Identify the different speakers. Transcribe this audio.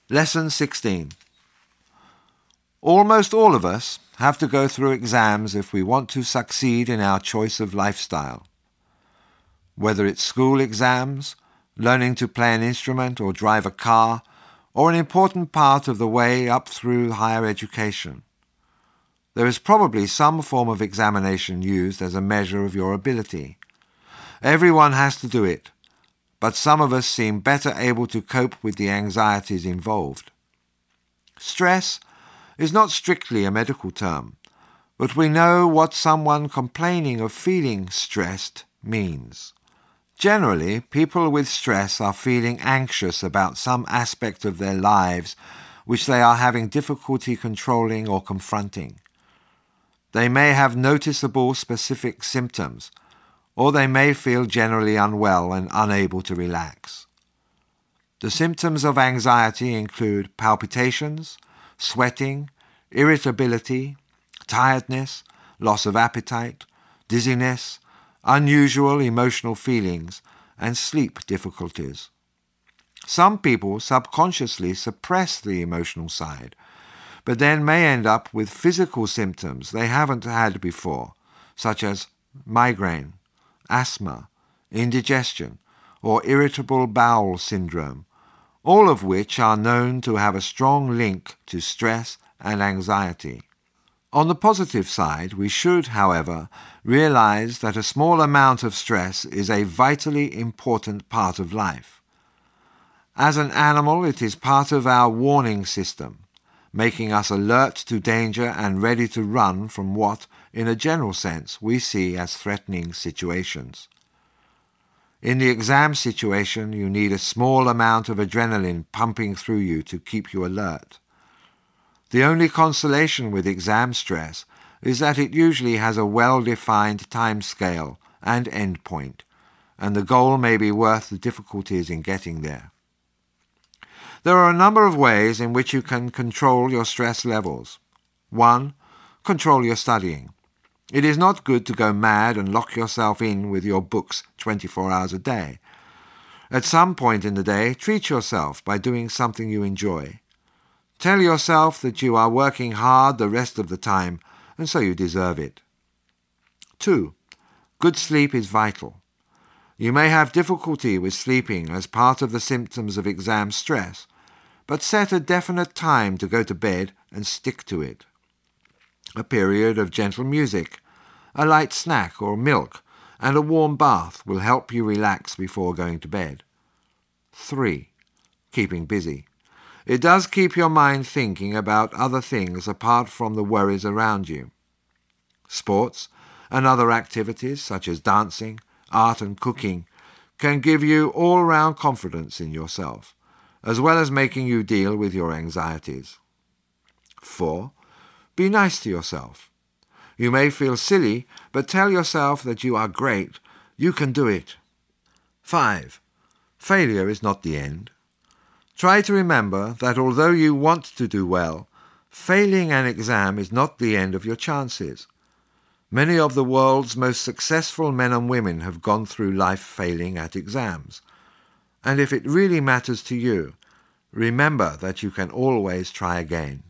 Speaker 1: Lesson 16. Almost all of us have to go through exams if we want to succeed in our choice of lifestyle. Whether it's school exams, learning to play an instrument or drive a car, or an important part of the way up through higher education. There is probably some form of examination used as a measure of your ability. Everyone has to do it, but some of us seem better able to cope with the anxieties involved. Stress is not strictly a medical term, but we know what someone complaining of feeling stressed means. Generally, people with stress are feeling anxious about some aspect of their lives which they are having difficulty controlling or confronting. They may have noticeable specific symptoms, or they may feel generally unwell and unable to relax. The symptoms of anxiety include palpitations, sweating, irritability, tiredness, loss of appetite, dizziness, unusual emotional feelings, and sleep difficulties. Some people subconsciously suppress the emotional side, but then may end up with physical symptoms they haven't had before, such as migraine, asthma, indigestion, or irritable bowel syndrome, all of which are known to have a strong link to stress and anxiety. On the positive side, we should, however, realize that a small amount of stress is a vitally important part of life. As an animal, it is part of our warning system, making us alert to danger and ready to run from what, in a general sense, we see as threatening situations. In the exam situation, you need a small amount of adrenaline pumping through you to keep you alert. The only consolation with exam stress is that it usually has a well-defined time scale and end point, and the goal may be worth the difficulties in getting there. There are a number of ways in which you can control your stress levels. 1. Control your studying. It is not good to go mad and lock yourself in with your books 24 hours a day. At some point in the day, treat yourself by doing something you enjoy. Tell yourself that you are working hard the rest of the time, and so you deserve it. 2. Good sleep is vital. You may have difficulty with sleeping as part of the symptoms of exam stress, but set a definite time to go to bed and stick to it. A period of gentle music, a light snack or milk, and a warm bath will help you relax before going to bed. 3. Keeping busy. It does keep your mind thinking about other things apart from the worries around you. Sports and other activities such as dancing, art and cooking can give you all-round confidence in yourself, as well as making you deal with your anxieties. 4. Be nice to yourself. You may feel silly, but tell yourself that you are great. You can do it. 5. Failure is not the end. Try to remember that although you want to do well, failing an exam is not the end of your chances. Many of the world's most successful men and women have gone through life failing at exams. And if it really matters to you, remember that you can always try again.